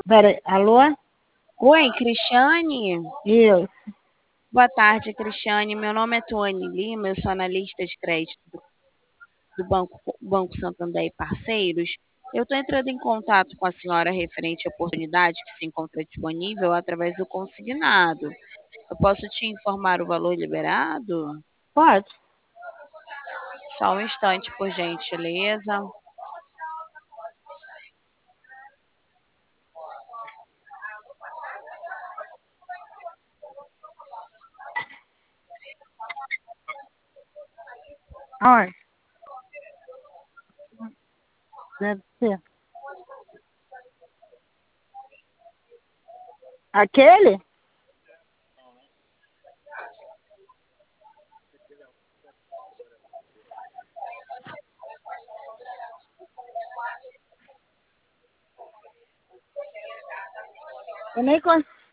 Pera, alô? Oi, Cristiane? Isso. Boa tarde, Cristiane. Meu nome é Tuane Lima, eu sou analista de crédito do Banco Santander e Parceiros. Eu estou entrando em contato com a senhora referente à oportunidade que se encontra disponível através do consignado. Eu posso te informar o valor liberado? Pode. Só um instante, por gentileza. Aonde? Deve ser. Aquele? Eu nem consigo.